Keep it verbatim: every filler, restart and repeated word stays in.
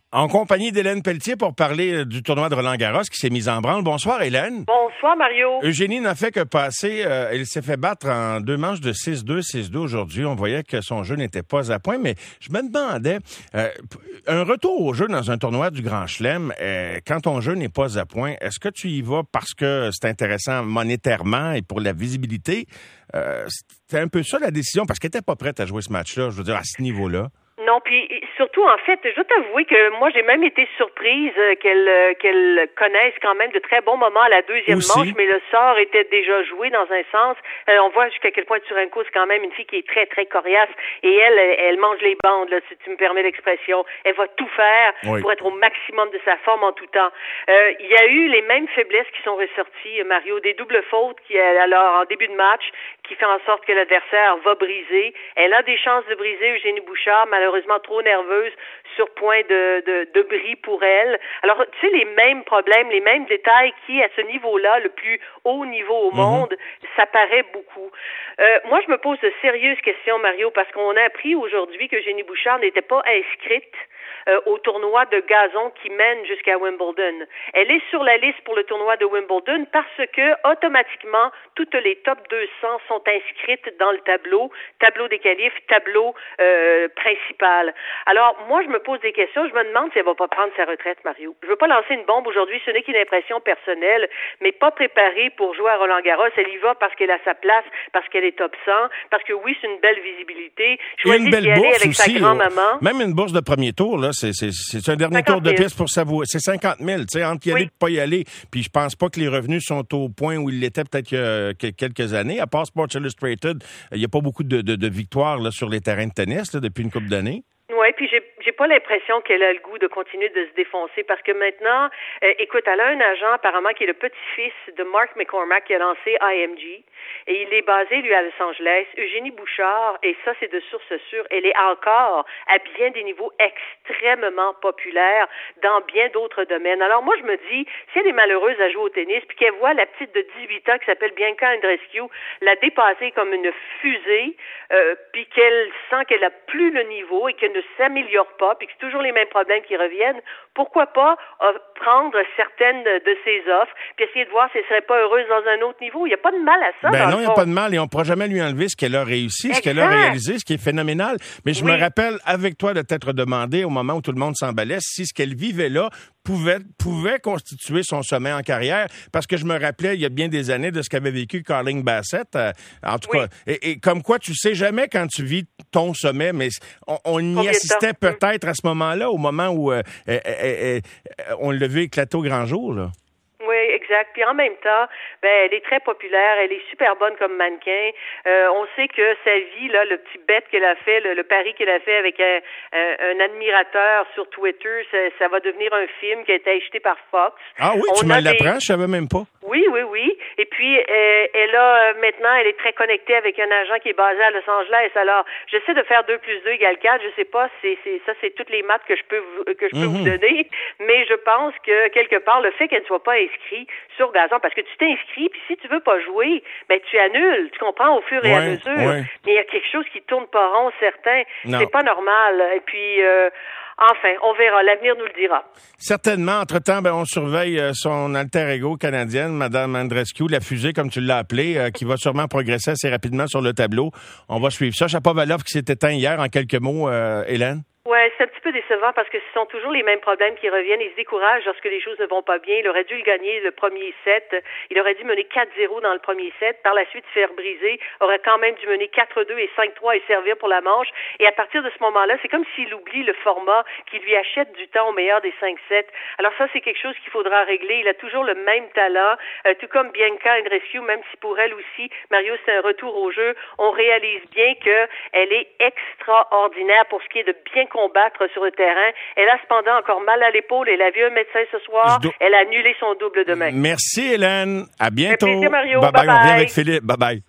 En compagnie d'Hélène Pelletier pour parler du tournoi de Roland-Garros qui s'est mis en branle. Bonsoir, Hélène. Bonsoir, Mario. Eugénie n'a fait que passer. Euh, elle s'est fait battre en deux manches de six deux, six deux aujourd'hui. On voyait que son jeu n'était pas à point, mais je me demandais, euh, un retour au jeu dans un tournoi du Grand Chelem, euh, quand ton jeu n'est pas à point, est-ce que tu y vas parce que c'est intéressant monétairement et pour la visibilité? Euh, c'était un peu ça la décision, parce qu'elle n'était pas prête à jouer ce match-là, je veux dire, à ce niveau-là. Non, puis surtout, en fait, je dois t'avouer que moi, j'ai même été surprise qu'elle euh, qu'elle connaisse quand même de très bons moments à la deuxième Aussi. manche, mais le sort était déjà joué dans un sens. Euh, on voit jusqu'à quel point Tsurenko, c'est quand même une fille qui est très, très coriace, et elle, elle mange les bandes, là, si tu me permets l'expression. Elle va tout faire oui. pour être au maximum de sa forme en tout temps. Euh, il y a eu les mêmes faiblesses qui sont ressorties, Mario, des doubles fautes qui, alors, en début de match, qui fait en sorte que l'adversaire va briser. Elle a des chances de briser Eugénie Bouchard, malheureusement trop nerveuse, sur point de, de, de bris pour elle. Alors, tu sais, les mêmes problèmes, les mêmes détails qui, à ce niveau-là, le plus haut niveau au monde, mm-hmm. ça paraît beaucoup. Euh, moi, je me pose de sérieuses questions, Mario, parce qu'on a appris aujourd'hui que Eugénie Bouchard n'était pas inscrite Euh, au tournoi de gazon qui mène jusqu'à Wimbledon. Elle est sur la liste pour le tournoi de Wimbledon parce que, automatiquement, toutes les top deux cents sont inscrites dans le tableau, tableau des qualifs, tableau euh, principal. Alors, moi, je me pose des questions. Je me demande si elle va pas prendre sa retraite, Mario. Je veux pas lancer une bombe aujourd'hui. Ce n'est qu'une impression personnelle, mais pas préparée pour jouer à Roland-Garros. Elle y va parce qu'elle a sa place, parce qu'elle est top cent, parce que oui, c'est une belle visibilité. Choisit une belle d'y aller bourse avec aussi. sa grand-maman. Même une bourse de premier tour, là. C'est, c'est, c'est un dernier tour de piste pour savourer. C'est cinquante mille, tu sais, entre y aller oui. et pas y aller. Puis je pense pas que les revenus sont au point où ils l'étaient peut-être il y a quelques années. À part Sports Illustrated, il n'y a pas beaucoup de, de, de victoires là, sur les terrains de tennis là, depuis une couple d'années. Oui, puis j'ai j'ai pas l'impression qu'elle a le goût de continuer de se défoncer parce que maintenant, euh, écoute, elle a un agent apparemment qui est le petit-fils de Mark McCormack qui a lancé I M G et il est basé, lui, à Los Angeles. Eugénie Bouchard, et ça c'est de source sûre, elle est encore à bien des niveaux extrêmement populaires dans bien d'autres domaines. Alors moi, je me dis, si elle est malheureuse à jouer au tennis puis qu'elle voit la petite de dix-huit ans qui s'appelle Bianca Andreescu la dépasser comme une fusée euh, puis qu'elle sent qu'elle a plus le niveau et qu'elle ne s'améliore pas, puis que c'est toujours les mêmes problèmes qui reviennent, pourquoi pas euh, prendre certaines de ses offres, puis essayer de voir si elle serait pas heureuse dans un autre niveau. Il n'y a pas de mal à ça. Ben non, il n'y a pas de mal, et on ne pourra jamais lui enlever ce qu'elle a réussi, exact. Ce qu'elle a réalisé, ce qui est phénoménal. Mais je oui. me rappelle, avec toi, de t'être demandé, au moment où tout le monde s'emballait, si ce qu'elle vivait là pouvait, pouvait constituer son sommet en carrière, parce que je me rappelais, il y a bien des années, de ce qu'avait vécu Carling Bassett, euh, en tout oui. cas. Et, et comme quoi, tu sais jamais quand tu vis ton sommet, mais on, on y assistait peut-être à ce moment-là, au moment où euh, euh, euh, euh, on l'a vu éclater au grand jour, là. Oui, exact. Puis en même temps, ben elle est très populaire, elle est super bonne comme mannequin. Euh, on sait que sa vie, là, le petit bet qu'elle a fait, le, le pari qu'elle a fait avec un, un, un admirateur sur Twitter, ça, ça va devenir un film qui a été acheté par Fox. Ah oui, on tu me des... l'apprends, je savais même pas. Oui, oui, oui. Et puis, euh, elle a maintenant, elle est très connectée avec un agent qui est basé à Los Angeles. Alors, j'essaie de faire deux plus deux égale quatre. Je sais pas, c'est, c'est ça, c'est toutes les maths que je peux vous, que je peux mm-hmm. vous donner. Mais je pense que quelque part, le fait qu'elle ne soit pas inscrite sur gazon, parce que tu t'inscris, puis si tu veux pas jouer, ben tu annules. Tu comprends au fur et ouais, à mesure. Ouais. Mais il y a quelque chose qui tourne pas rond, certain. Non. C'est pas normal. Et puis. Euh, Enfin, on verra. L'avenir nous le dira. Certainement. Entre-temps, ben, on surveille euh, son alter ego canadienne, Mme Andreescu, la fusée, comme tu l'as appelée, euh, qui va sûrement progresser assez rapidement sur le tableau. On va suivre ça. Shapovalov qui s'est éteint hier, en quelques mots, euh, Hélène. Ouais, c'est un petit peu décevant parce que ce sont toujours les mêmes problèmes qui reviennent. Il se décourage lorsque les choses ne vont pas bien. Il aurait dû le gagner le premier set. Il aurait dû mener quatre zéro dans le premier set. Par la suite, faire briser. Aurait quand même dû mener quatre deux et cinq trois et servir pour la manche. Et à partir de ce moment-là, c'est comme s'il oublie le format qui lui achète du temps au meilleur des cinq sets. Alors ça, c'est quelque chose qu'il faudra régler. Il a toujours le même talent, euh, tout comme Bianca Andreescu, même si pour elle aussi, Mario, c'est un retour au jeu. On réalise bien qu'elle est extraordinaire pour ce qui est de bien combattre sur le terrain. Elle a cependant encore mal à l'épaule. Elle a vu un médecin ce soir. Do... Elle a annulé son double demain. Merci, Hélène. À bientôt. Un plaisir, Mario. Bye bye. Bye bye. On revient avec Philippe. Bye bye.